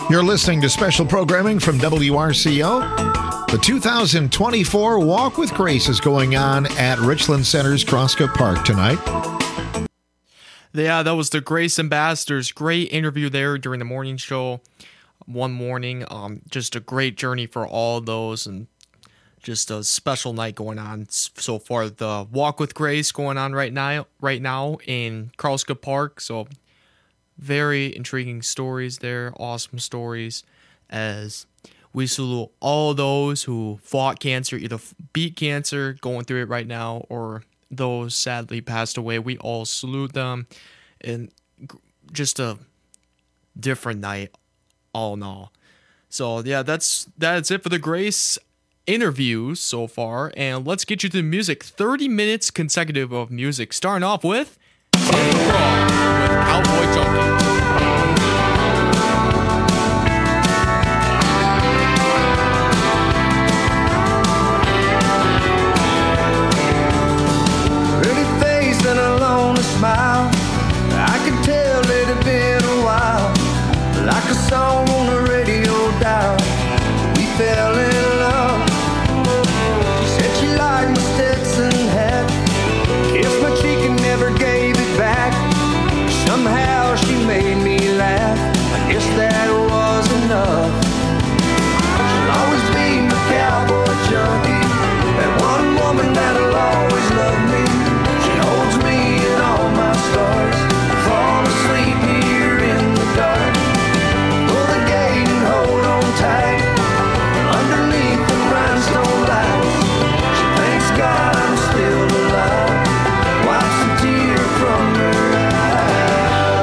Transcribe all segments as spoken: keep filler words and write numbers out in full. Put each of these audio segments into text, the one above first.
You're listening to special programming from W R C O. The two thousand twenty-four Walk with Grace is going on at Richland Center's Crosscut Park tonight. Yeah, that was the Grace Ambassadors. Great interview there during the morning show one morning. Um, just a great journey for all those, and just a special night going on so far. The Walk with Grace going on right now, right now in Crosscut Park. So very intriguing stories there, awesome stories, as we salute all those who fought cancer, either beat cancer, going through it right now, or those sadly passed away. We all salute them, and just a different night all in all. So yeah, that's that's it for the Grace interviews so far, and let's get you to the music. thirty minutes consecutive of music, starting off with Take Raw with Cowboy Junkie. Smile. I could tell it had been a while, like a song on the radio dial. We fell in love. She said she liked my Stetson hat, kissed my cheek and never gave it back. Somehow she made me laugh. I guess that was enough. She'll always be my cowboy junkie, that one woman that'll always love me. She holds me in all my stars, fall asleep here in the dark. Pull the gate and hold on tight, underneath the rhinestone lights. She thanks God I'm still alive, wipes a tear from her eye.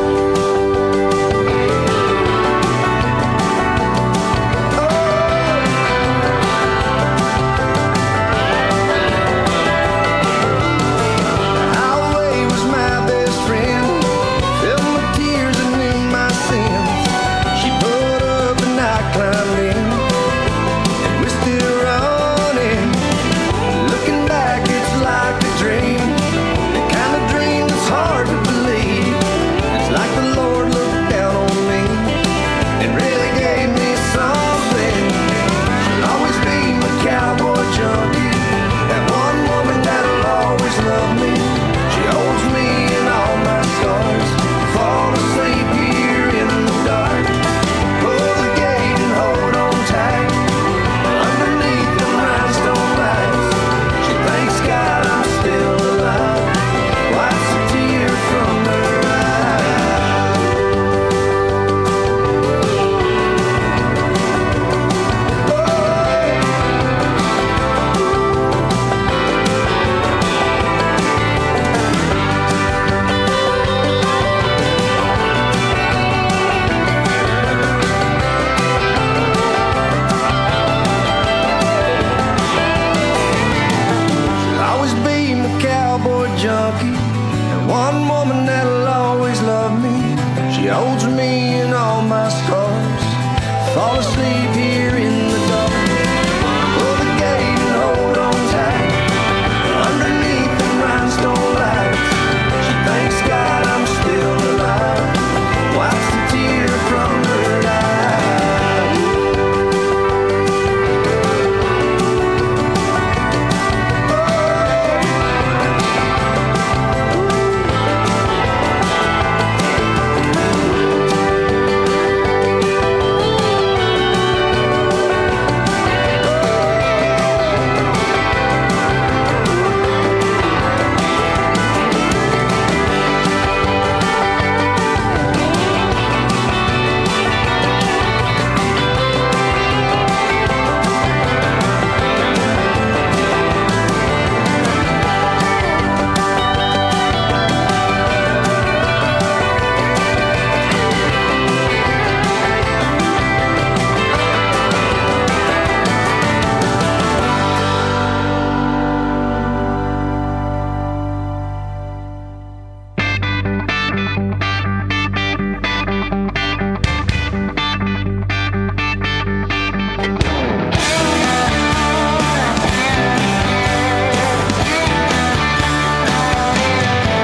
Highway was my best friend, filled my tears and knew my sins. She put up and I climbed in, and we're still running. Looking back, it's like a dream, the kind of dream that's hard to believe. It's like the Lord looked down on me and really gave me something. She'll always be my cowboy junkie, that one woman that'll always love me. She holds me in all my scars, fall asleep here in the dark. Pull the gate and hold on tight, underneath the rhinestone lights. She thanks God I'm still alive, wipes a tear from her eye. She'll always be my cowboy junkie, and one woman that'll always love me. She holds me in all my scars, fall asleep here in the dark. Pull the gate and hold on tight, underneath the rhinestone lights. She thanks God I'm still alive, wipes the tear from her eye.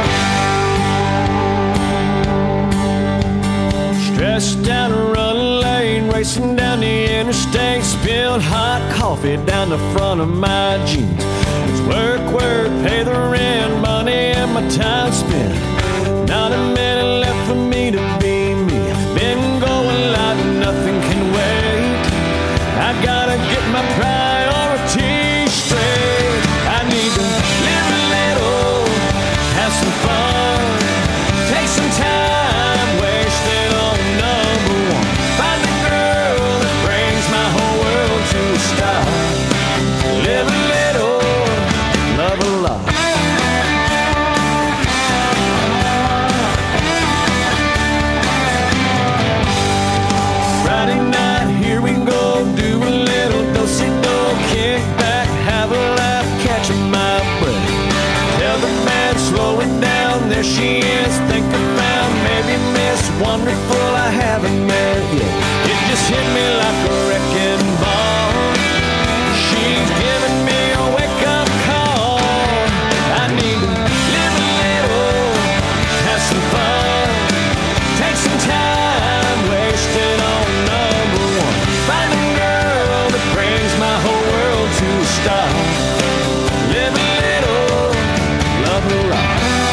Stressed out and running like racing down the interstate, spilled hot coffee down the front of my jeans. It's work, work, pay the rent, money and my time spent. Not a minute left for me to be me. Been going like nothing can wait. I gotta get my priorities straight. I need to live a little, have some fun, take some time, wasted on number one. Find the girl that brings my whole world to a stop. Live a little, love a lot. Friday night, here we go, do a little do-si-do, kick back, have a laugh, catch my breath. Tell the man, slow it down, there she is, think about maybe Miss Wonderful I haven't met yet. It just hit me like a wrecking ball. She's giving me a wake-up call. I need to live a little, have some fun, take some time, wasted on number one. Find a girl that brings my whole world to a stop. Live a little, love a lot.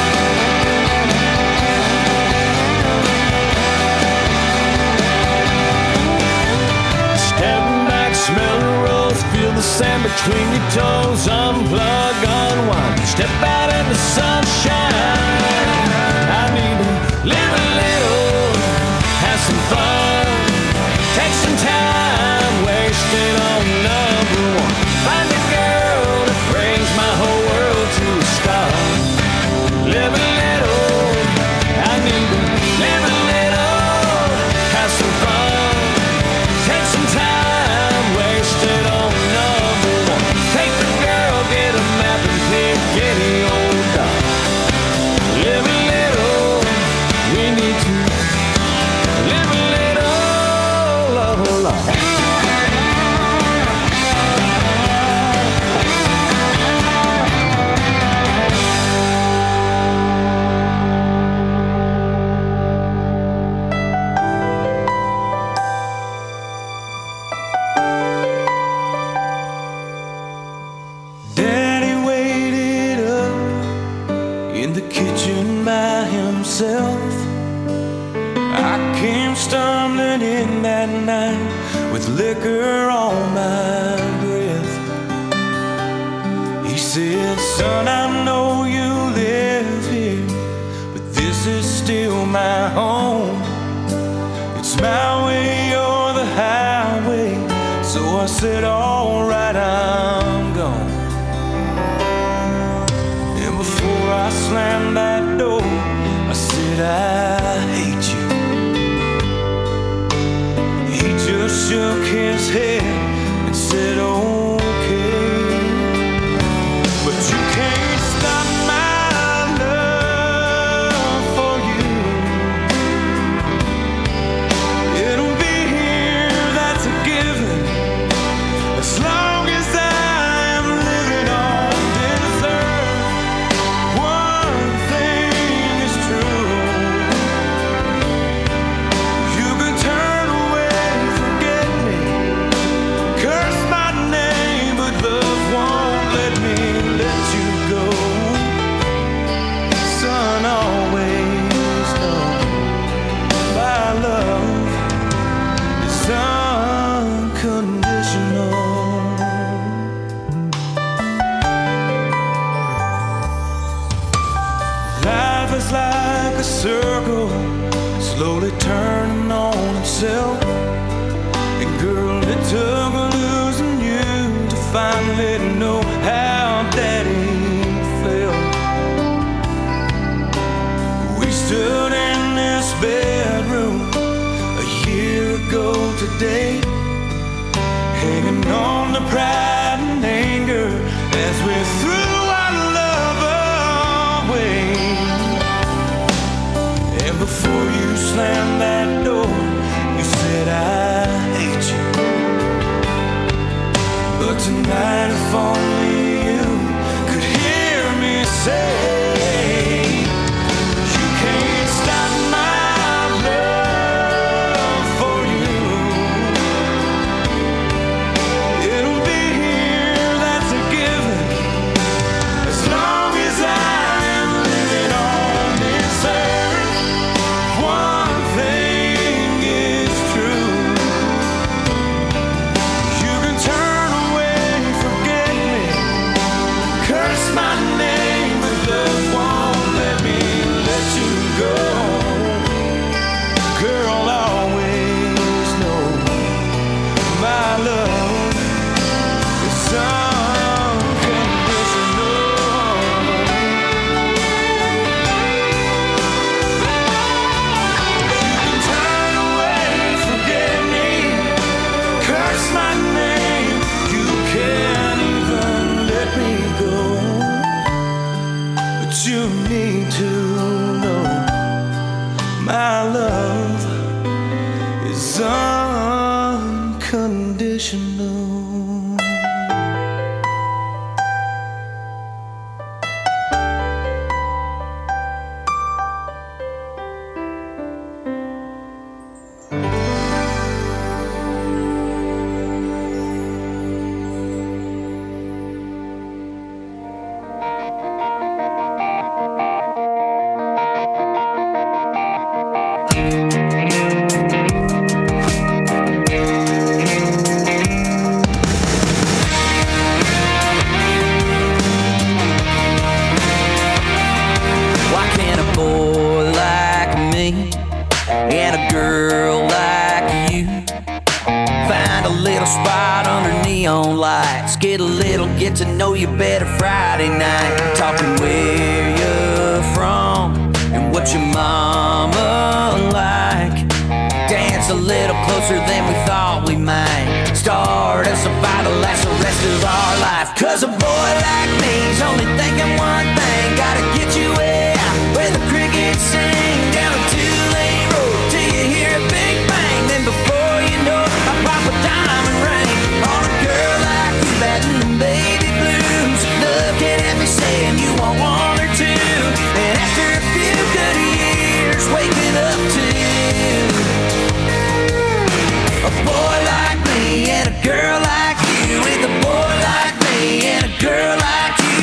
Stepping back, smell the rose, feel the sand between your toes. Unplug, unwind, step out in the sunshine. I need to live a little, have some fun, take some time, wasted on number one. Find a girl that brings my whole world to a stop. Live a little, I need to live a little, have some fun, take some time, wasted on number one. Take the girl, get a map and pick any old dog. Live a little, we need to live a little, love a lot. Daddy waited up in the kitchen by himself. I came stumbling in that night with liquor on my breath. He said, son, I know you live here, but this is still my home. It's my way or the highway. So I said, all right, I'm gone. And before I slammed that door, I said, I hate you. He just shook his head and said, okay. But you can't stop my love for you. It'll be here, that's a given, as long as I am living on this earth. One thing is true. You can turn away, forget me, curse my name, but love won't let me let you go. Son, always know my love is unconditional. Life is like a circle, slowly turning on itself. And girl, it took losing you to finally know how daddy felt. We stood in this bedroom a year ago today, hanging on to pride and anger as we threw our love away. And before you slammed that door, you said, I hate you. But tonight if only you could hear me say, you can't stop my love for you. go. Girl, always know my love is unconditional. You can turn away, forget me, curse my name. You can't even let me go. But you need to know my love is unconditional. Why can't a boy like me and a girl like you find a little spot under neon lights, get a little get to know you better Friday night, talking where you're from and what your mama like, dance a little closer than we thought we might, start us a fight to last the rest of our life. Cause a boy like me's only thinking one thing, gotta get you out where the crickets sing, down a two-lane road till you hear a big bang, then before you know it, I pop a diamond ring on a girl like you, batting them baby blues, looking at me saying you want one or two, and after a few good years waking up to a boy like me and a girl like you, with a boy like me and a girl like you.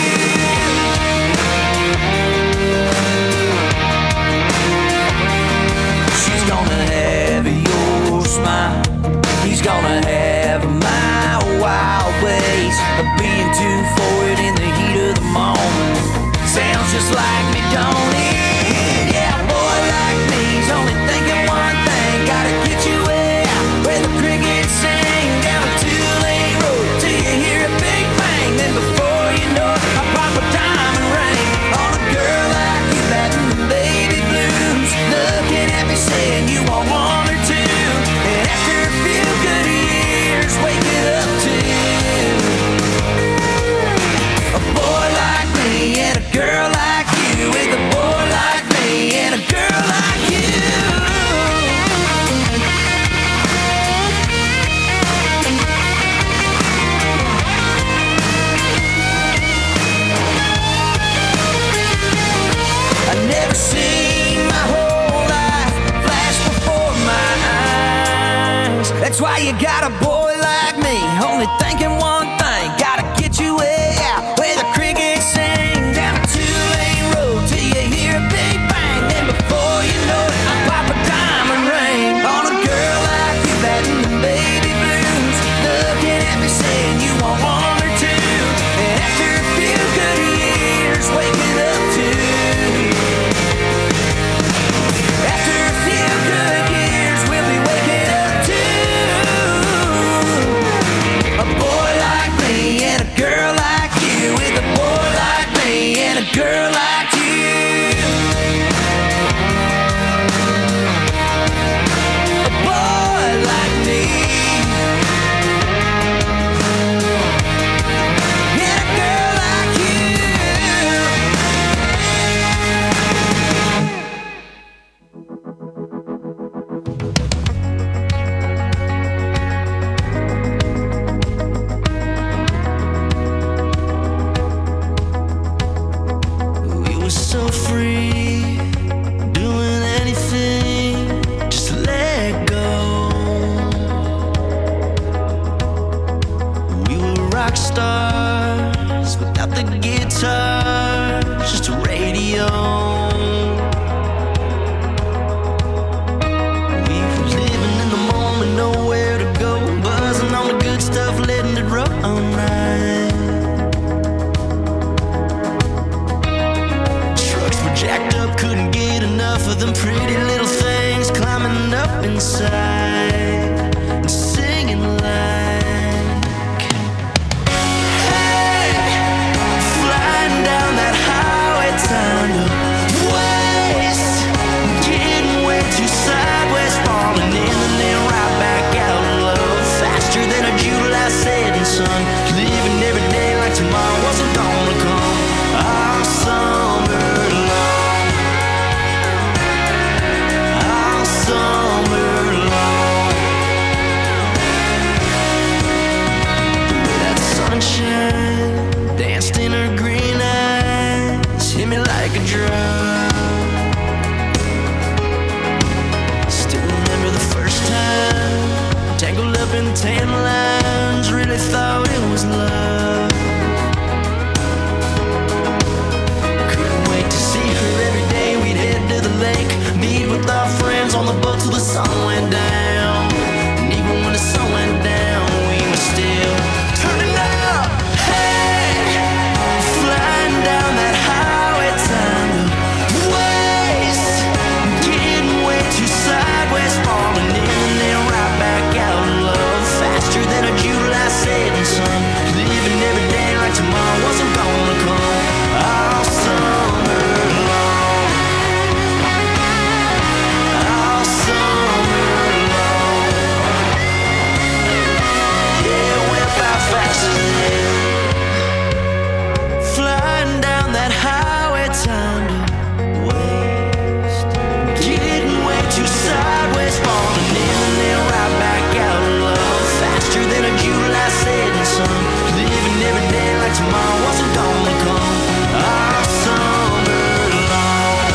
She's gonna have your smile, he's gonna have my wild ways of being too forward in the heat of the moment. Sounds just like me, don't it? Yeah, a boy like me's only thinking one thing, gotta get you out where the crickets sing, down a two-lane road till you hear a big bang, then before you know it, I pop a diamond ring on a girl like you, batting the baby blues, looking at me saying you want one or two, and after a few good years waking up to a boy like me and a girl like you, with a boy like me and a girl like you. I never seen my whole life flash before my eyes. That's why you got a boy like me, only thinking one thing, gotta get you out where the crickets sing, down a two-lane road till you hear a big bang, then before you know it, I pop a diamond ring on a girl like you, batting the baby blues, looking at me saying you want one or two, and after a few good years waking up to, after a few good years we'll be waking up to a boy them pretty little things climbing up inside and singing like, hey, flying down that highway time to waste, getting way too sideways, falling in and then right back out of love, faster than a July setting sun, living every day like tomorrow wasn't gonna come. All summer long, all summer long, the way that sunshine danced in her green eyes hit me like a drum. Still remember the first time, tangled up in tan lines, really thought it was love. Couldn't wait to see her every day. We'd head to the lake, meet with our friends on the boat till the sun went down. And even when the sun went down, we were still turning up. Hey, flying down that highway time to waste, getting way too sideways, falling in and then right back out of love, faster than a July setting sun, living every day like tomorrow wasn't gonna come. All summer long, all summer long, yeah, it went by fast as hell, flying down that highway time to waste, getting way too sideways, falling in and then right back out of love, faster than a July setting sun, living every day like tomorrow wasn't gonna come. All summer long,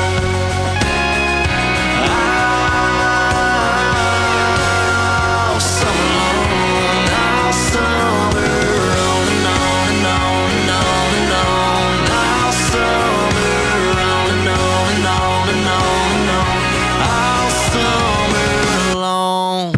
all summer long, all summer on and on and on and on and on, all summer on and on and on and on and on, all summer long.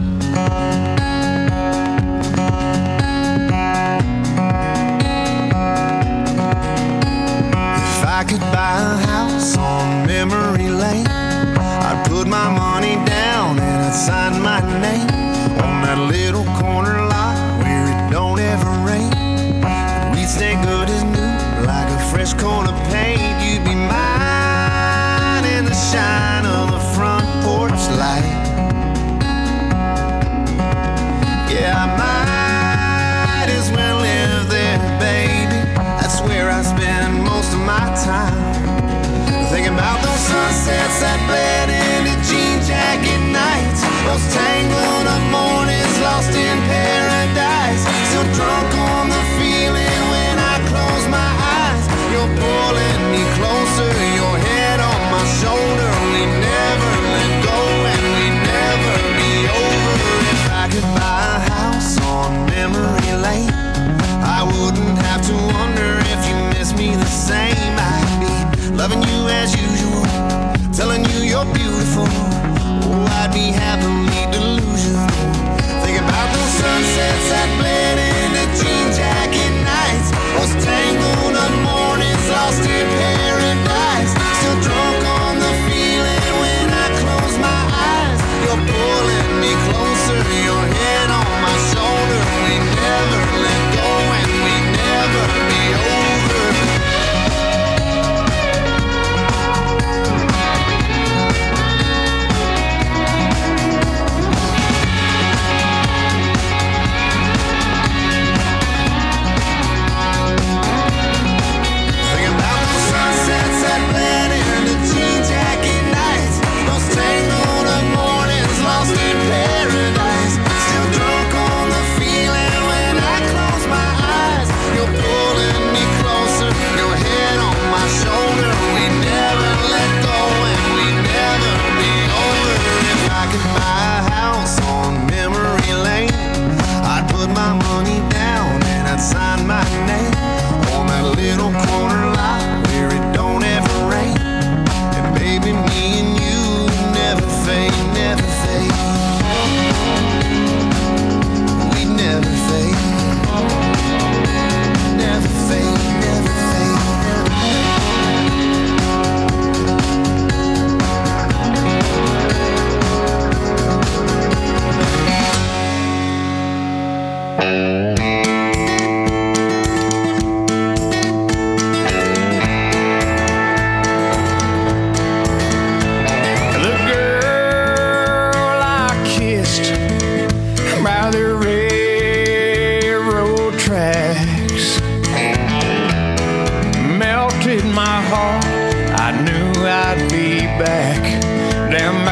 If I could buy a house on memory lane, I'd put my money down and I'd sign my name on that little corner lot where it don't ever rain. We'd stay good as new, like a fresh coat of paint. You'd be mine in the shine of the front porch light. Yeah, I might as well live there, baby. That's where I spend most of my time, thinking about those sunsets that bled into jean jacket nights, those tangled up mornings lost in paradise, still drunk on the feeling when I close my eyes. You're pulling me closer, your head on my shoulder. We never let go and we never be over. If I could buy a house on memory lane, I wouldn't have to wonder if you miss me the same. I'd be loving you as usual, telling you you're beautiful. Oh, I'd be happily delusional. Think about those sunsets that bled into jean jacket nights, those tangled up mornings lost in paradise, still drunk on the feeling when I close my eyes. You're pulling me closer, your head on my shoulder. We never let go and we never be over.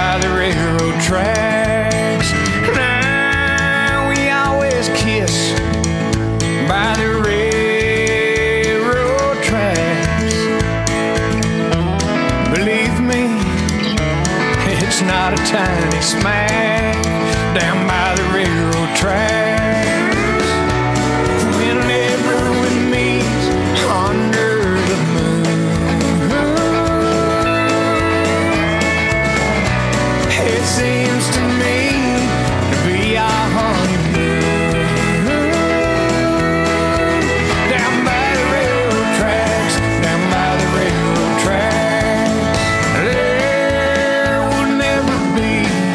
by the railroad tracks. Now we always kiss by the railroad tracks. Believe me, it's not a tiny smack down by the railroad tracks. Whenever we meet under the moon, it seems to me to be our honeymoon. Down by the railroad tracks, down by the railroad tracks. There will never be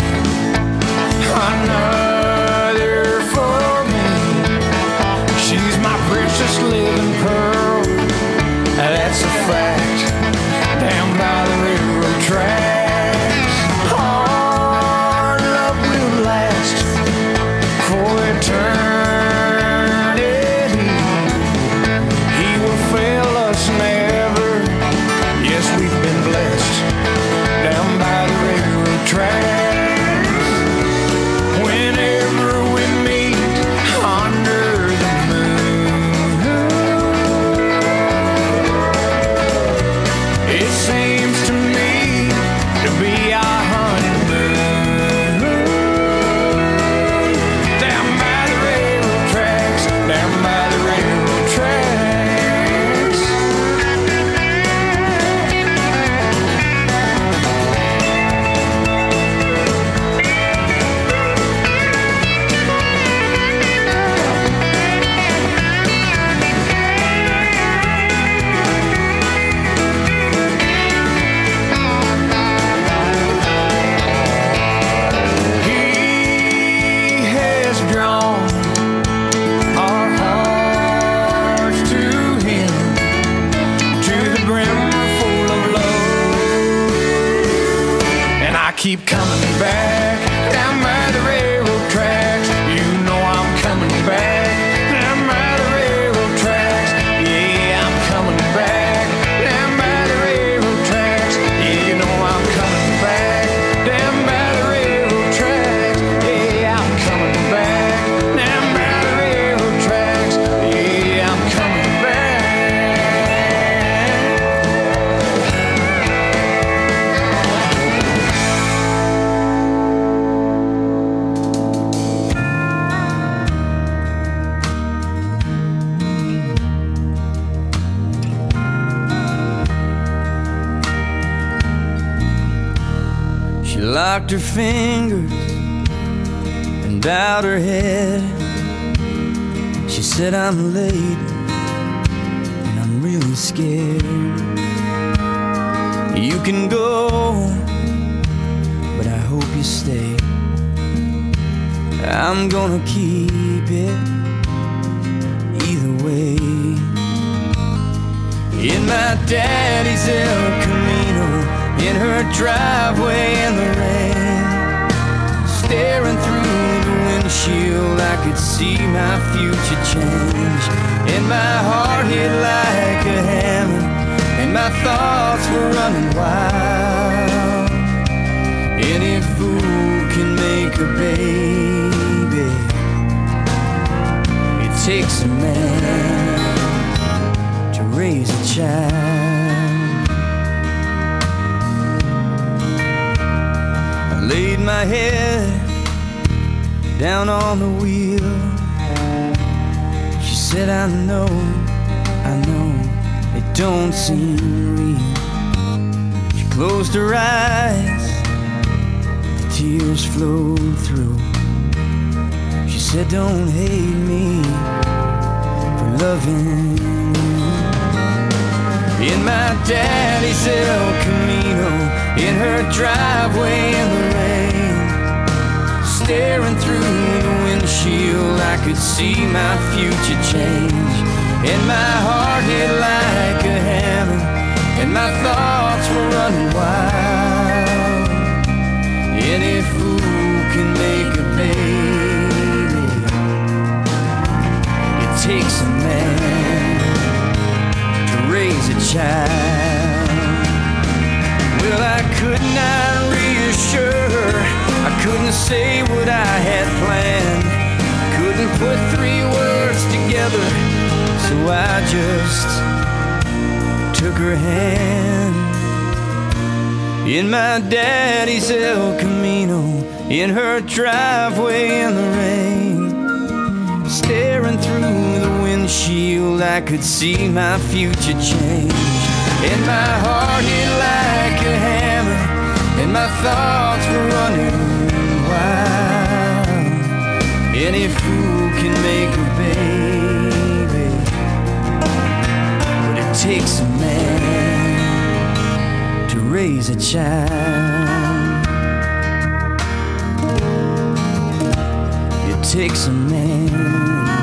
another for me. She's my precious living pearl, that's a fact. Down by the railroad tracks, our love will last for eternity. He will fail us never. Yes, we've been blessed down by the railroad tracks. Whenever we meet under the moon, it seems to me to be our honeymoon. Down by the railroad tracks, down by the railroad tracks. He has drawn our hearts to him, to the brim we're full of love. And I keep coming back down by the railroad tracks. You know I'm coming back down by the railroad tracks. Yeah, I'm coming back down by the railroad tracks. Yeah, you know I'm coming back down by the railroad tracks. Yeah, I'm coming back down by the railroad tracks. Yeah, I'm coming back. She locked her fingers and bowed her head. She said, I'm late and I'm really scared. You can go, but I hope you stay. I'm gonna keep it either way. In my daddy's El Camino, in her driveway in the rain, staring through the windshield, I could see my future change. And my heart hit like a hammer, and my thoughts were running wild. Any fool can make a baby. It takes a man to raise a child. I laid my head down on the wheel. She said, I know, I know, it don't seem real. She closed her eyes, the tears flowed through. She said, don't hate me for loving you. In my daddy's El Camino, in her driveway in the rain, staring through the windshield, I could see my future change. And my heart hit like a hammer, and my thoughts were running wild. Any fool can make a baby. It takes a man to raise a child. Well, I could not reassure say what I had planned. Couldn't put three words together, so I just took her hand. In my daddy's El Camino, in her driveway in the rain, staring through the windshield, I could see my future change. And my heart hit like a hammer, and my thoughts were running wild. Any fool can make a baby, but it takes a man to raise a child. It takes a man.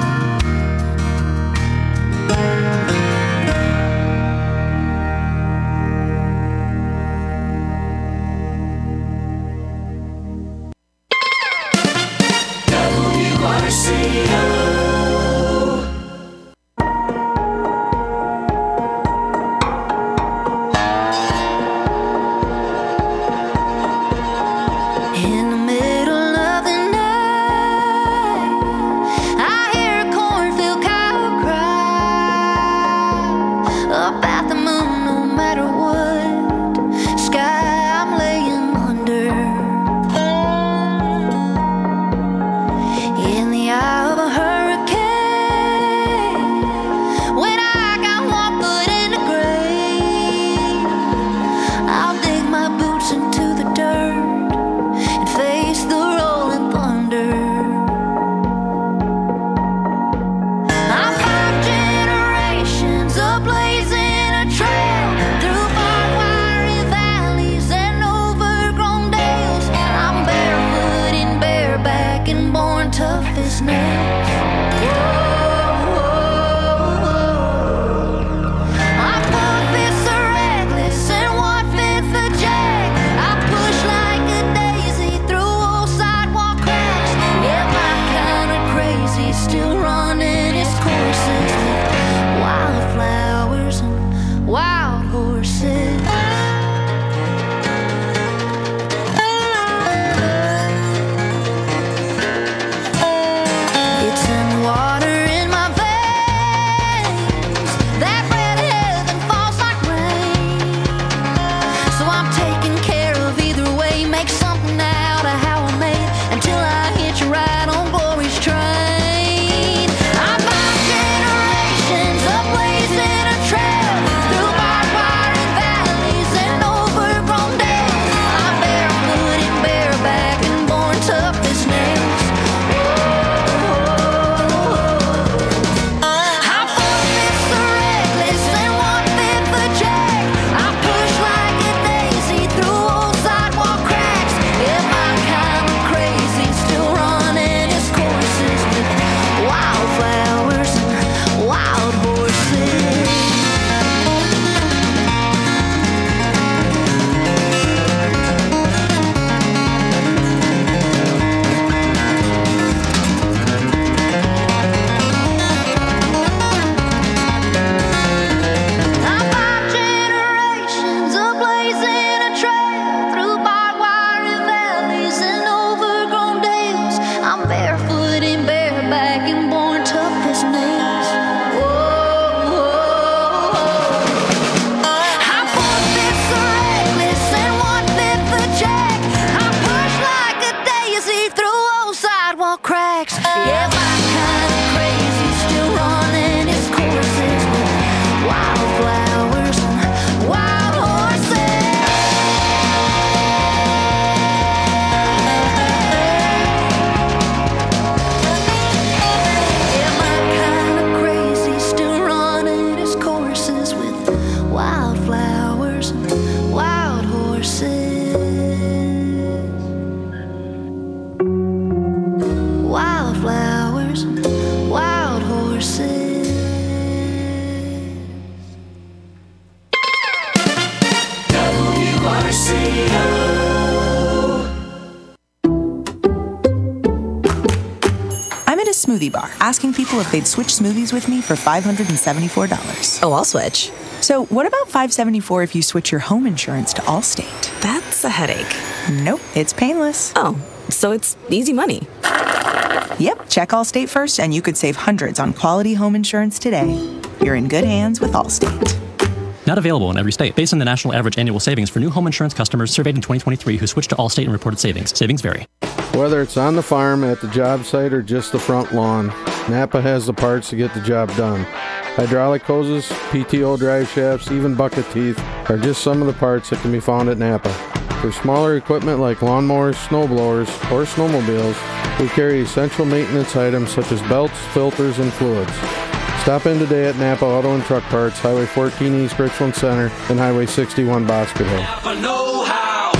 Smoothie bar, asking people if they'd switch smoothies with me for five hundred seventy-four dollars. Oh, I'll switch. So what about five hundred seventy-four dollars if you switch your home insurance to Allstate? That's a headache. Nope, it's painless. Oh. So it's easy money. Yep, check Allstate first and you could save hundreds on quality home insurance today. You're in good hands with Allstate. Not available in every state. Based on the national average annual savings for new home insurance customers surveyed in twenty twenty-three who switched to Allstate and reported savings. Savings vary. Whether it's on the farm, at the job site, or just the front lawn, Napa has the parts to get the job done. Hydraulic hoses, P T O drive shafts, even bucket teeth are just some of the parts that can be found at Napa. For smaller equipment like lawnmowers, snowblowers, or snowmobiles, we carry essential maintenance items such as belts, filters, and fluids. Stop in today at Napa Auto and Truck Parts, Highway fourteen East Richland Center, and Highway sixty-one Boscoville. Napa know-how.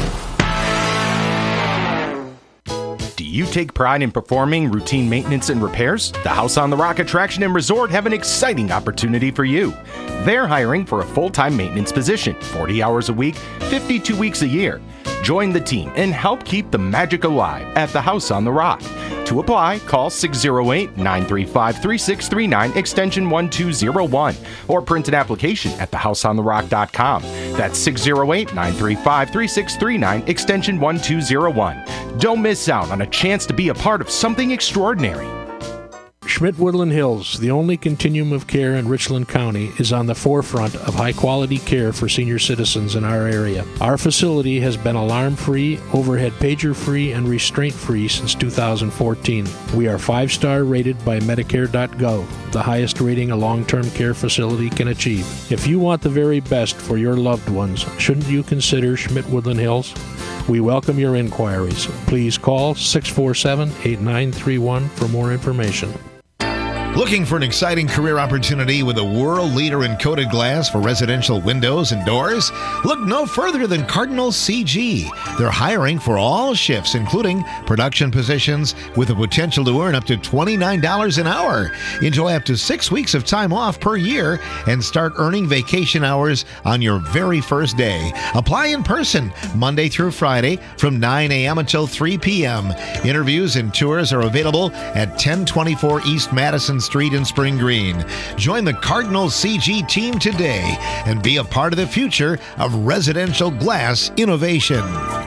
Do you take pride in performing routine maintenance and repairs? The House on the Rock Attraction and Resort have an exciting opportunity for you. They're hiring for a full-time maintenance position, forty hours a week, fifty-two weeks a year. Join the team and help keep the magic alive at the House on the Rock. To apply, call six oh eight, nine three five, three six three nine, extension one two zero one, or print an application at the house on the rock dot com. That's six oh eight, nine three five, three six three nine, extension one two zero one. Don't miss out on a chance to be a part of something extraordinary. Schmidt Woodland Hills, the only continuum of care in Richland County, is on the forefront of high-quality care for senior citizens in our area. Our facility has been alarm-free, overhead pager-free, and restraint-free since two thousand fourteen. We are five-star rated by Medicare dot gov, the highest rating a long-term care facility can achieve. If you want the very best for your loved ones, shouldn't you consider Schmidt Woodland Hills? We welcome your inquiries. Please call six four seven, eight nine three one for more information. Looking for an exciting career opportunity with a world leader in coated glass for residential windows and doors? Look no further than Cardinal C G. They're hiring for all shifts, including production positions, with the potential to earn up to twenty-nine dollars an hour. Enjoy up to six weeks of time off per year and start earning vacation hours on your very first day. Apply in person Monday through Friday from nine a.m. until three p.m. Interviews and tours are available at ten twenty-four East Madison Street in Spring Green. Join the Cardinal C G team today and be a part of the future of residential glass innovation.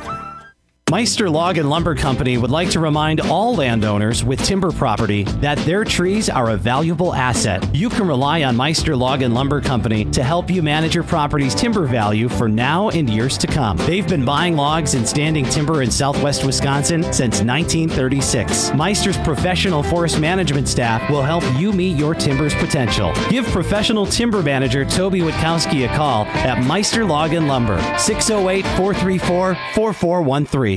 Meister Log and Lumber Company would like to remind all landowners with timber property that their trees are a valuable asset. You can rely on Meister Log and Lumber Company to help you manage your property's timber value for now and years to come. They've been buying logs and standing timber in southwest Wisconsin since nineteen thirty-six. Meister's professional forest management staff will help you meet your timber's potential. Give professional timber manager Toby Witkowski a call at Meister Log and Lumber, six oh eight, four three four, four four one three.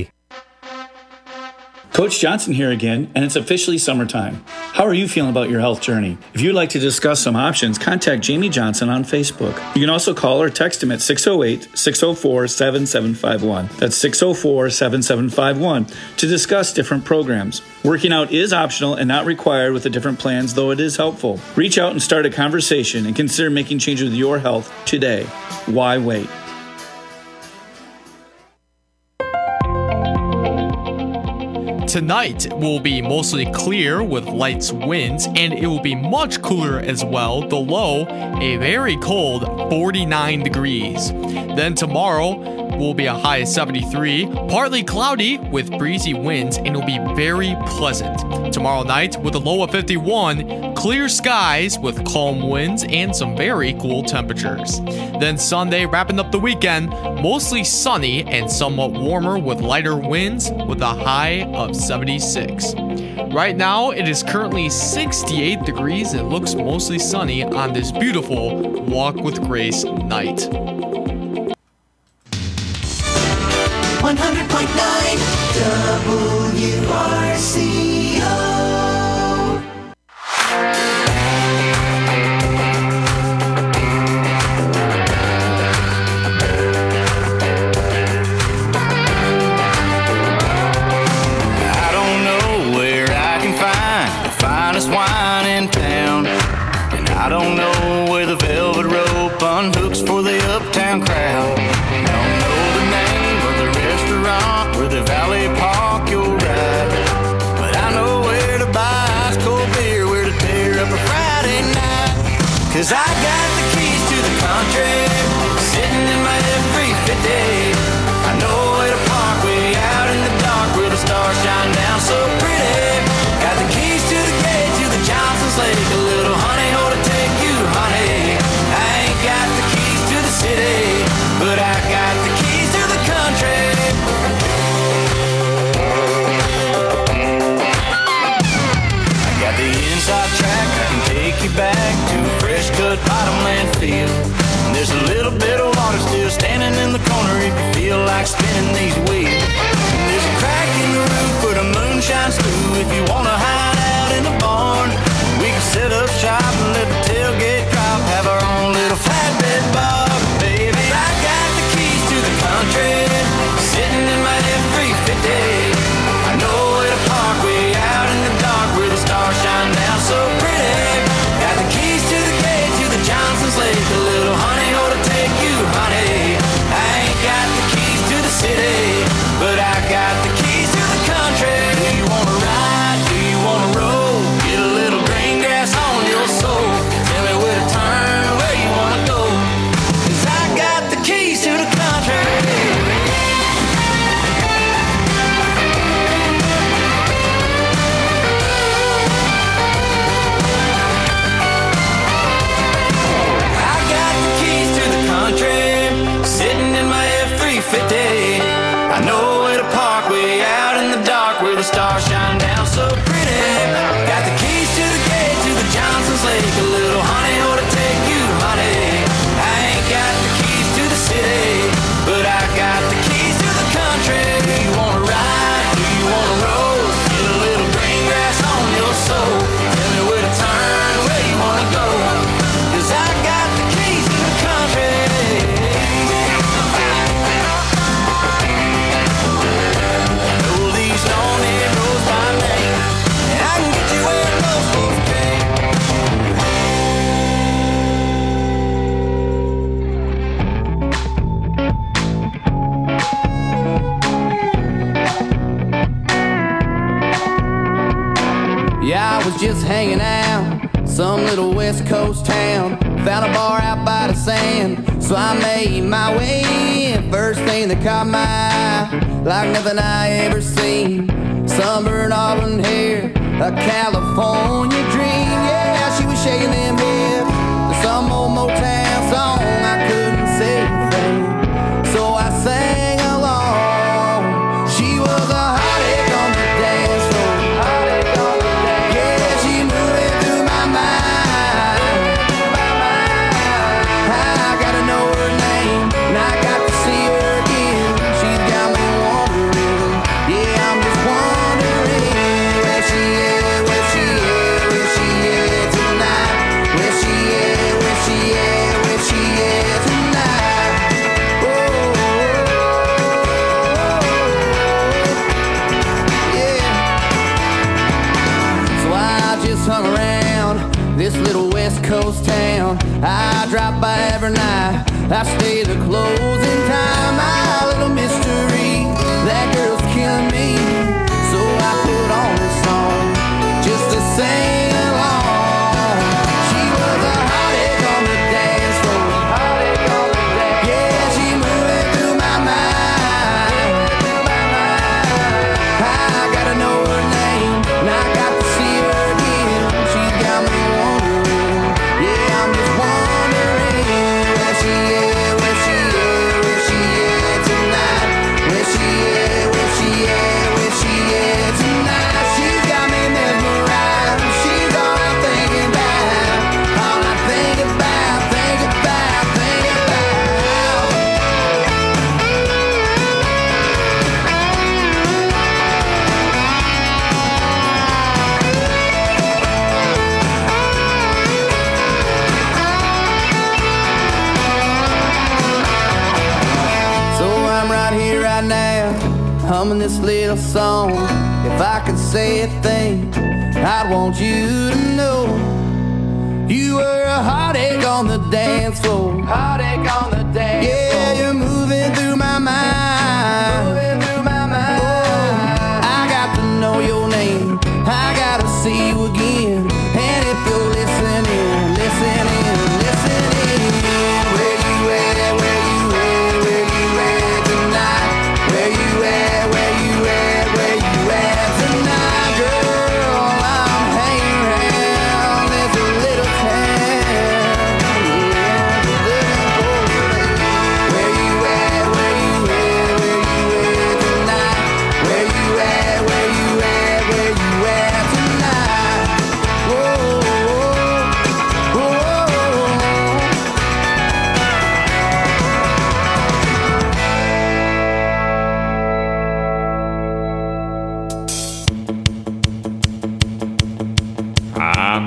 Coach Johnson here again, and it's officially summertime. How are you feeling about your health journey? If you'd like to discuss some options, contact Jamie Johnson on Facebook. You can also call or text him at six oh eight, six oh four, seven seven five one. That's six oh four, seven seven five one to discuss different programs. Working out is optional and not required with the different plans, though it is helpful. Reach out and start a conversation and consider making changes with your health today. Why wait? Tonight will be mostly clear with light winds, and it will be much cooler as well. The low, a very cold forty-nine degrees. Then tomorrow will be a high of seventy-three, partly cloudy with breezy winds, and it will be very pleasant. Tomorrow night with a low of fifty-one, clear skies with calm winds and some very cool temperatures. Then Sunday, wrapping up the weekend, mostly sunny and somewhat warmer with lighter winds with a high of seventy-six. Right now, it is currently sixty-eight degrees and looks mostly sunny on this beautiful Walk with Grace night. one hundred point nine W R C O. I don't know where I can find the finest wine in town, and I don't know where the velvet rope unhooks for the uptown crowd. Don't know the name of the restaurant where the valet park you'll ride, but I Johnson's Lake, a little honey hole to take you, honey. I ain't got the keys to the city, but I got the keys to the country. I got the inside track, I can take you back to a fresh cut bottomland field. And there's a little bit of water still standing in the corner if you feel like spinning these wheels. And there's a crack in the roof where the moon shines through if you wanna hide out in the barn. We can set up shop and let the tailgate drop, have our own little flatbed bar, baby. I got the keys to the country, sitting in my F three fifty. I know where to park way out in the dark where the stars shine down so pretty. Got the keys to the gate to the Johnson's Lake, a little honey hole to take you, honey. I ain't got the keys to the city, but I got the keys to the country. Do you wanna ride? Do you wanna roll? Get a little green grass on your soul. Tell me where to turn, where you wanna go, 'cause I got the keys to the country. Sitting in my F three fifty. I know where to park way out in the dark where the stars shine down so pretty. Got the keys to the gate to the Johnson's Lake, a little honey hole to take you, honey. I ain't got the keys to the city, but I got the keys to the country. Do you wanna ride? Do you wanna roll? Get a little green grass on your soul. Tell me where to turn, where you wanna go, 'cause I got the keys to the country. Yeah, I was just hanging out, some little West Coast town. Found a bar out by the sand, so I made my way in. First thing that caught my eye, like nothing I ever seen. Sunburned auburn hair, a California dream. Yeah, she was shaking them hips to some old Motown song. I couldn't say a thing, so I sang along. She was a hot egg on the dance floor. Yeah, she moving through my mind. I gotta know her name, and I got to see her again. She's got me wondering, yeah, I'm just wondering where she is, where she is, where she is tonight. Where she is, where she is, where she is tonight. Oh, yeah. So I just hung around this little West Coast town. I drop by every night, I stay the closing time. My little mystery, that girl's killing me. So I put on a song just to sing along. She was a hot egg on the dance floor. Yeah, she moving through my mind. I gotta know her name, and I got to see her again. She's got me wondering, yeah, I'm just wondering where she is, where she is, where she is tonight. Where she is, where she is, where she is tonight. She's got me mesmerized. She's all I'm thinking about, all I think about, think about, think about. So I'm right here, right now, humming this little song. If I could say a thing, I'd want you to know you were a hot egg on the dance floor. Hot egg on the dance floor. Yeah, you're moving through my mind. Moving through my mind. Oh, I got to know your name. I gotta see you again. And if you're listening, listening, listening, where you at, where you at, where you at tonight? Where you at, where you at, where you at tonight, girl? I'm hanging around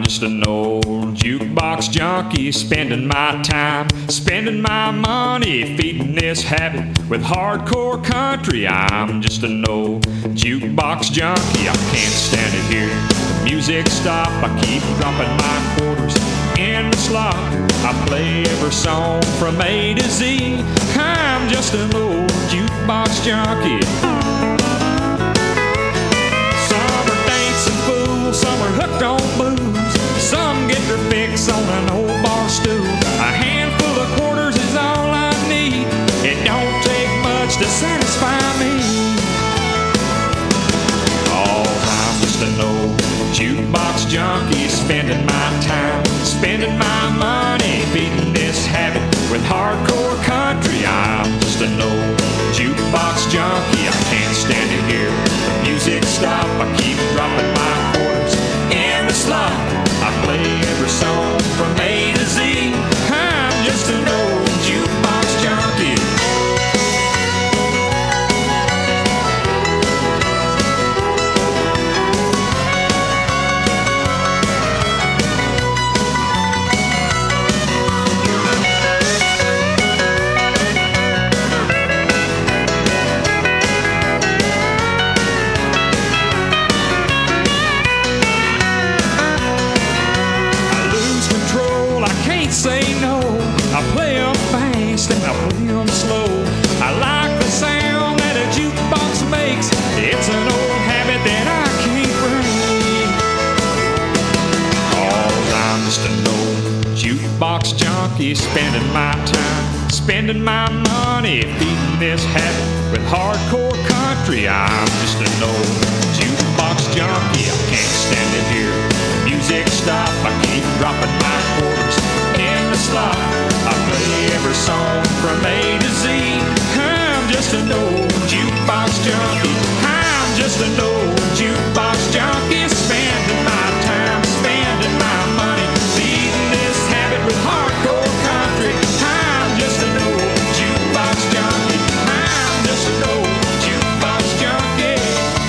just an old jukebox junkie, spending my time, spending my money, feeding this habit with hardcore country. I'm just an old jukebox junkie. I can't stand it here. The music stop. I keep dropping my quarters in the slot. I play every song from A to Z. I'm just an old jukebox junkie. Some are hooked on booze, some get their fix on an old bar stool. A handful of quarters is all I need. It don't take much to satisfy me. Oh, I'm just an old jukebox junkie, spending my time, spending my money, feeding this habit with hardcore country. I'm just an old jukebox junkie. I can't stand it here. The music stop. I keep dropping my quarters in the slot. I play every song from A to Z. I'm just an old jukebox junkie. Say no, I play them fast and I play them slow. I like the sound that a jukebox makes. It's an old habit that I can't break. Oh, I'm just an old jukebox junkie, spending my time, spending my money, feeding this habit with hardcore country. I'm just an old jukebox junkie. I can't stand it here. Music stop. I keep dropping my quarters in the slot. I play every song from A to Z. I'm just an old jukebox junkie. I'm just an old jukebox junkie, spending my time, spending my money, feeding this habit with hardcore country. I'm just an old jukebox junkie. I'm just an old jukebox junkie.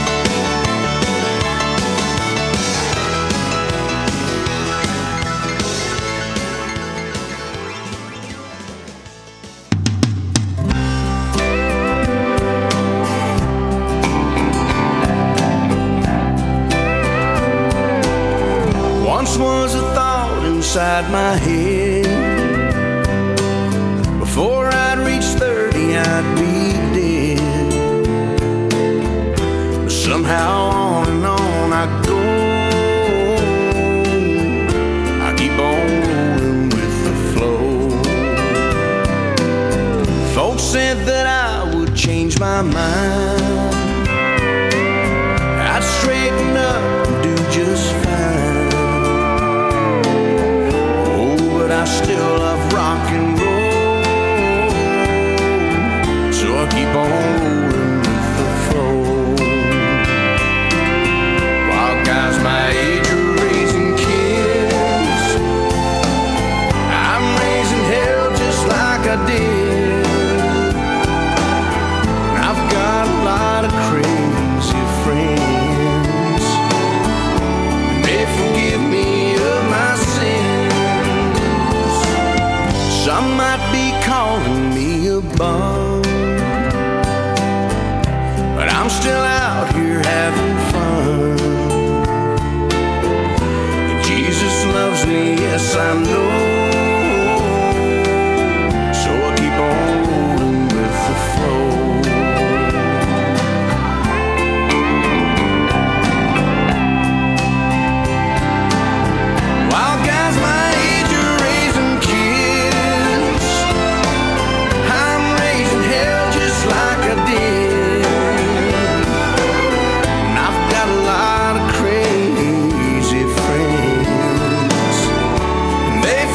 Once was a thought inside my head. Before I'd reach thirty, I'd be dead. But somehow on and on I go. I keep on rolling with the flow. Folks said that I would change my mind. I'd straighten up and do just fine. I still love rock and roll, so I keep on rolling with the flow. Wild guys my age are raising kids. I'm raising hell just like I did. And I've got a lot of crazy friends, and they forgive me of my sins. Some might be calling me a bum, but I'm still out here having fun. And Jesus loves me, yes I know. So I keep on rolling with the flow. Wild guys my age are raising kids. I'm raising hell just like I did. And I've got a lot of crazy friends, and they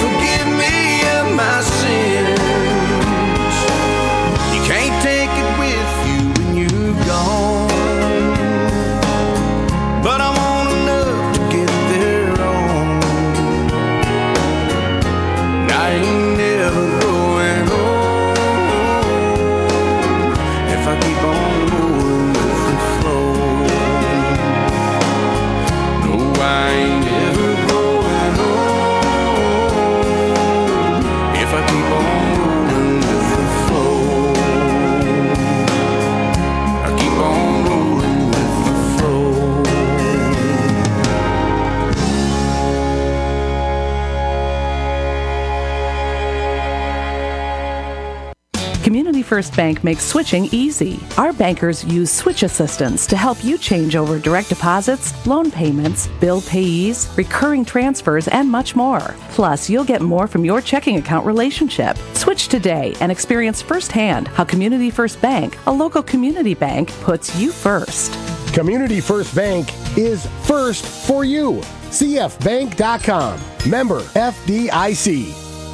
First Bank makes switching easy. Our bankers use switch assistants to help you change over direct deposits, loan payments, bill payees, recurring transfers, and much more. Plus, you'll get more from your checking account relationship. Switch today and experience firsthand how Community First Bank, a local community bank, puts you first. Community First Bank is first for you. C F bank dot com. Member F D I C.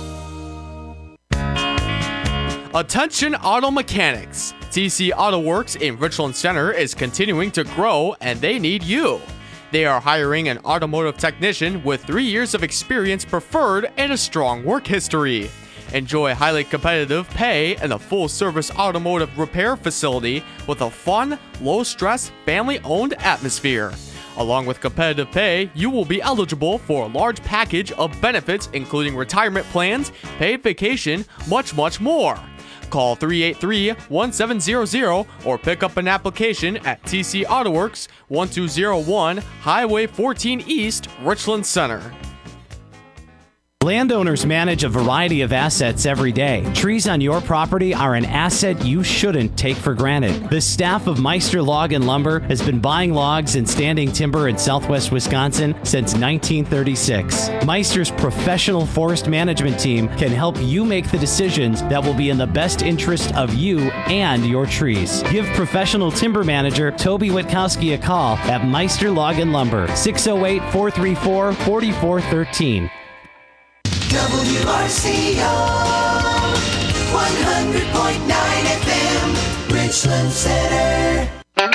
Attention auto mechanics. T C Auto Works in Richland Center is continuing to grow and they need you. They are hiring an automotive technician with three years of experience preferred and a strong work history. Enjoy highly competitive pay and a full-service automotive repair facility with a fun, low-stress, family-owned atmosphere. Along with competitive pay, you will be eligible for a large package of benefits including retirement plans, paid vacation, much, much more. Call three eight three, one seven zero zero or pick up an application at T C Auto Works, one two zero one Highway fourteen East, Richland Center. Landowners manage a variety of assets every day. Trees on your property are an asset you shouldn't take for granted. The staff of Meister Log and Lumber has been buying logs and standing timber in southwest Wisconsin since nineteen thirty-six. Meister's professional forest management team can help you make the decisions that will be in the best interest of you and your trees. Give professional timber manager Toby Witkowski a call at Meister Log and Lumber, six oh eight, four three four, four four one three. W R C O one hundred point nine F M, Richland Center.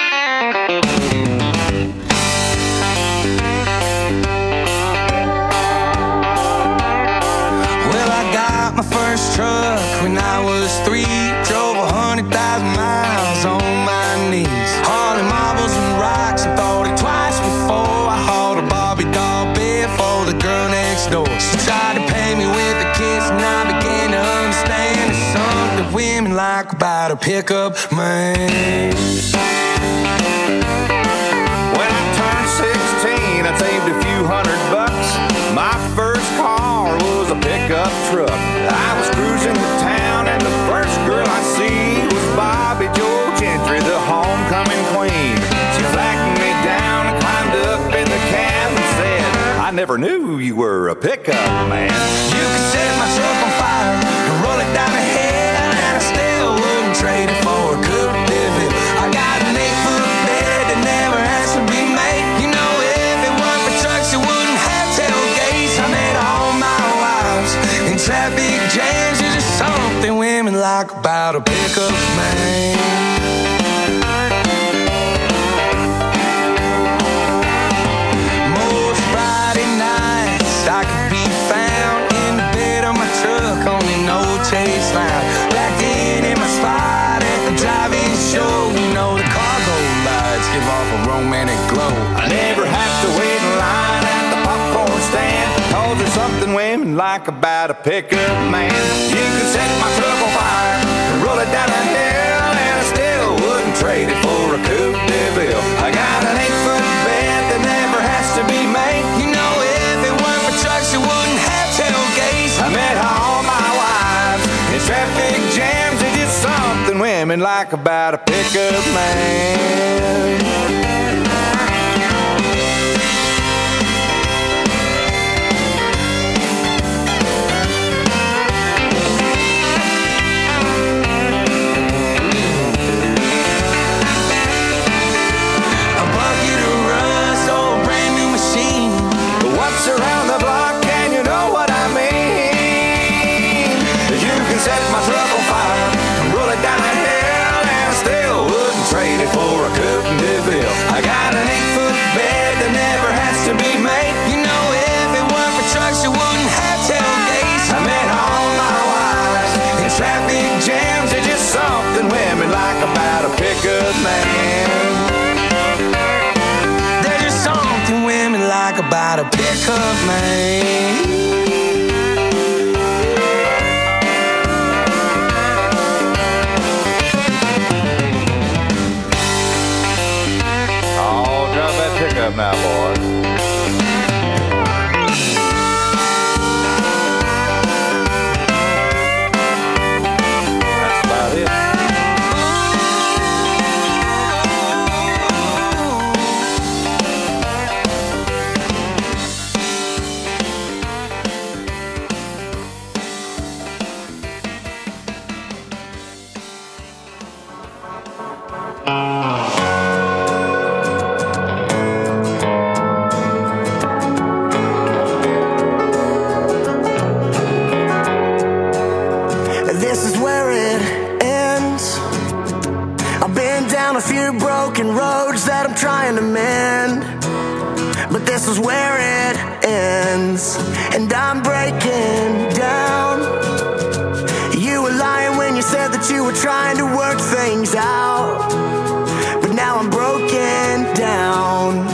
Well, I got my first truck when I was three. Drove a hundred thousand miles on my knees, hauling marbles and rocks, and thought it twice before I hauled a Barbie doll bed for the girl next door. She tried to pay me with a kiss, and I began to understand there's something women like about a pickup man. When I turned sixteen, I saved a few hundred bucks. My first car was a pickup truck. I was cruising to town, and the first girl I see was Bobby Joe Gentry, the homecoming queen. She flagged me down and climbed up in the cab and said, I never knew you were a pickup man. You could set my truck on fire and roll it down the hill, and I still wouldn't trade it for a Coupe de Ville. I got an eight-foot bed that never has to be made. You know, if it weren't for trucks, it wouldn't have tailgates. I met all my wives in traffic jams. There's just something women like about a pickup man. I could be found in the bed of my truck on an old chase line, back in in my spot at the drive-in show. You know the cargo lights give off a romantic glow. I never have to wait in line at the popcorn stand, cause there's something women like about a pickup man. You can set my truck on fire and roll it down a hill, and I still wouldn't trade it for a Coupe de Ville. I got an eight-foot bed that never has to be made. You know, trucks that wouldn't have tailgates. I met all my wives in traffic jams. There's just something women like about a pickup man. A bucket of rust or a brand new machine. What's around the block, and you know what I mean? You can set my truck on fire and roll it down a hill, and I still wouldn't trade it for a Coupe de Ville. I got an eight-foot bed that never has to be made. You know, if it weren't for trucks, it wouldn't have tailgates. I met all my wives in traffic jams. There's just something women like about a pickup man. There's just something women like about a pickup man. Oh, drop that pickup now, boys. That's about it. that I'm trying to mend, but this is where it ends, and I'm breaking down. You were lying when you said that you were trying to work things out, but now I'm broken down.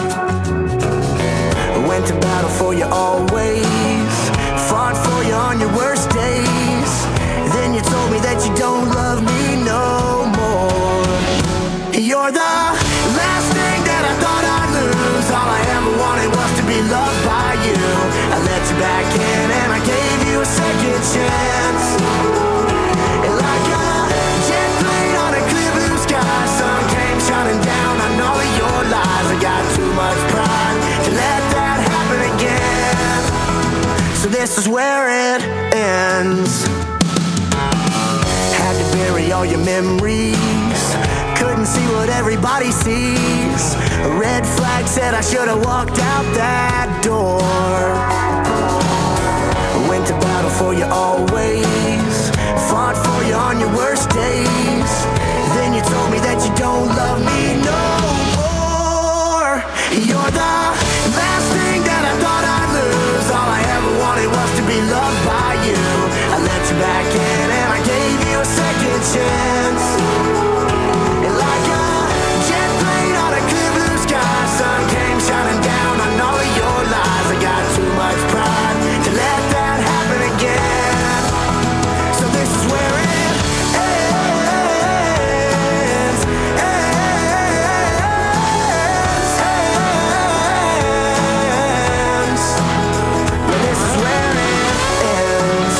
I went to battle for you always, fought for you on your worst days. Then you told me that you don't love me no more. You're the last thing that I thought I'd lose. All I ever wanted was to be loved by you. I let you back in and I gave you a second chance. And like a jet plane on a clear blue sky, sun came shining down on all of your lies. I got too much pride to let that happen again. So this is where it ends. Had to bury all your memories, couldn't see what everybody sees. A red flag said I should have walked out that door. I went to battle for you always, fought for you on your worst days. Then you told me that you don't love me no more. You're the last thing that I thought I'd lose. All I ever wanted was to be loved by you. I let you back in and I gave you a second chance. And like a jet plane on a clear blue sky, sun came shining down on all of your lies. I got too much pride to let that happen again. So this is where it ends, ends, ends. Yeah, this is where it ends.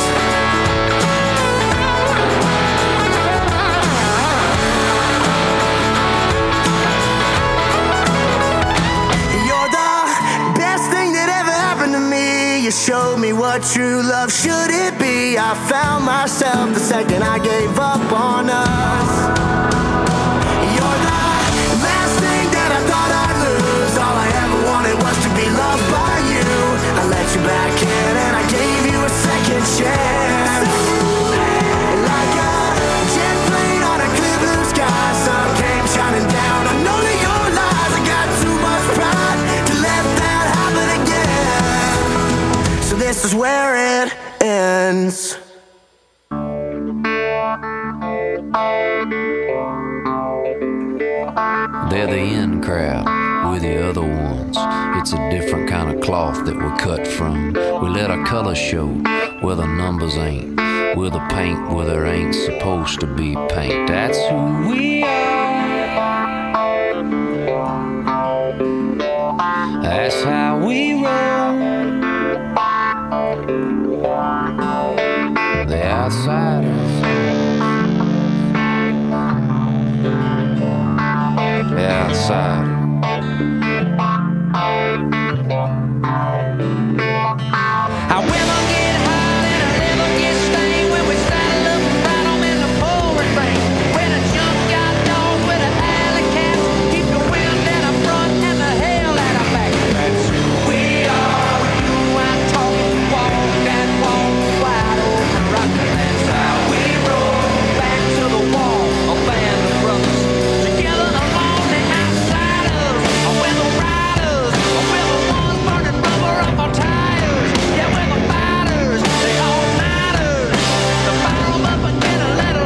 You're the best thing that ever happened to me. You showed me what true love should it be. I found myself the second I gave up on us. You're the last thing that I thought I'd lose. All I ever wanted was to be loved by you. I let you back in and I gave you a second chance. And like a jet plane on a clear blue sky, sun came shining down on all of your lies. I got too much pride to let that happen again. So this is where it ends. They're the in crowd, we're the other ones. It's a different kind of cloth that we're cut from. We let our colors show where the numbers ain't. We're the paint where there ain't supposed to be paint. That's who we are. That's how we roll. The outsiders. The outsider. Our women get hot and our liver gets stained when we saddle up and battle in the forward thing. When a junkyard dog with an alley cat, keep the wind at our front and the hell at our back. That's who we are. You I'm talking, walk that walk wide open rocker. That's how we roll. Back to the wall, a band of brothers together along the outsiders. We're the riders, we're the ones burning rubber up our tires. Yeah, we're the fighters, the all-nighters. To fire 'em up and get a little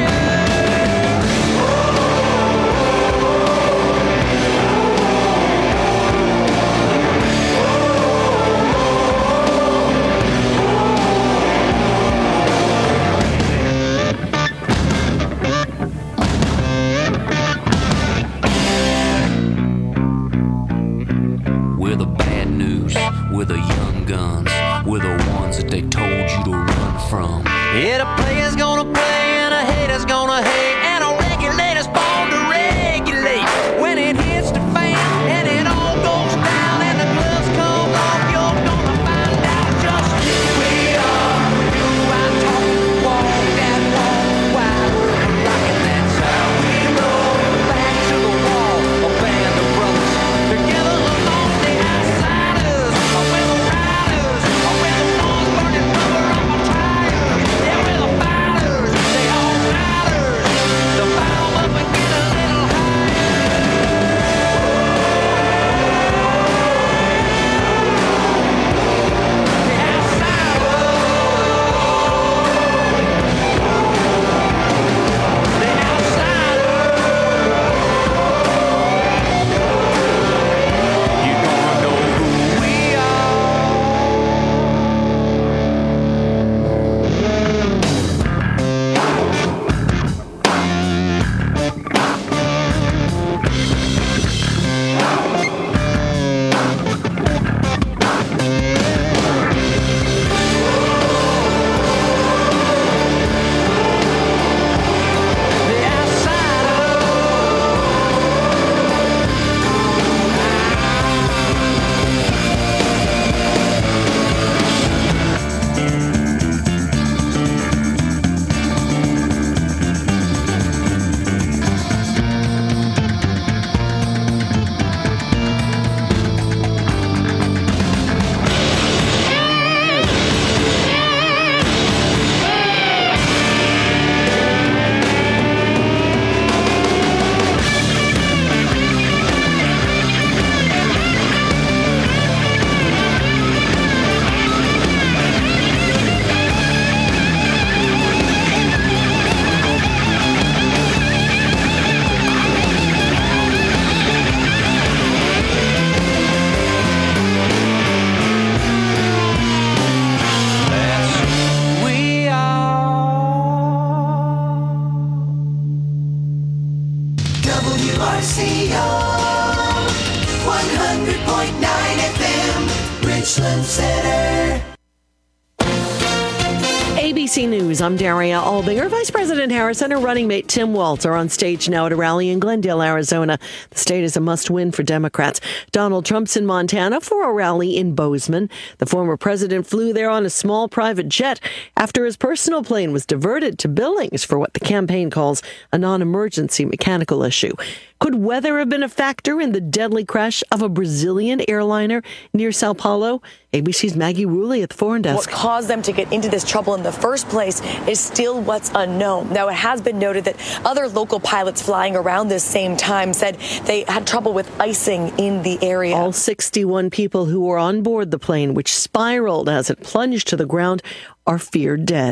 We're the bad news, we're the young guns, we're the ones that they told you to run from. Yeah, the player's gonna play and a hater's gonna hate, and a regulator's born to regulate. When it hits the fan and it all goes down and the gloves come off, you're gonna find out just who we are. You I'm talking, walk that walk wide open rockin'. That's how we roll. Back to the wall, a band of brothers together along the outsiders. We're the riders, we're the ones burning rubber on our tires. Yeah, we're the Richland City. A B C News, I'm Daria Albinger. Vice President Harris and her running mate Tim Walz are on stage now at a rally in Glendale, Arizona. The state is a must-win for Democrats. Donald Trump's in Montana for a rally in Bozeman. The former president flew there on a small private jet after his personal plane was diverted to Billings for what the campaign calls a non-emergency mechanical issue. Could weather have been a factor in the deadly crash of a Brazilian airliner near Sao Paulo? A B C's Maggie Rulli at the Foreign Desk. What caused them to get into this trouble in the first place is still what's unknown. Now, it has been noted that other local pilots flying around this same time said they had trouble with icing in the area. All sixty-one people who were on board the plane, which spiraled as it plunged to the ground, are feared dead.